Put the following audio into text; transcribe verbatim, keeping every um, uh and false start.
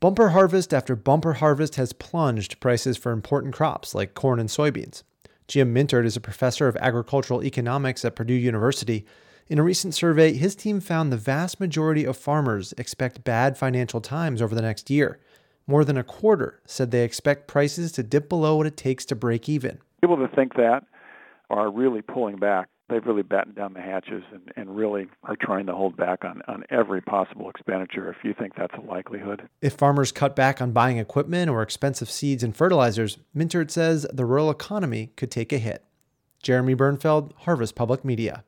Bumper harvest after bumper harvest has plunged prices for important crops like corn and soybeans. Jim Mintert is a professor of agricultural economics at Purdue University. In a recent survey, his team found the vast majority of farmers expect bad financial times over the next year. More than a quarter said they expect prices to dip below what it takes to break even. People that think that are really pulling back. They've really battened down the hatches and, and really are trying to hold back on, on every possible expenditure if you think that's a likelihood. If farmers cut back on buying equipment or expensive seeds and fertilizers, Mintert says the rural economy could take a hit. Jeremy Bernfeld, Harvest Public Media.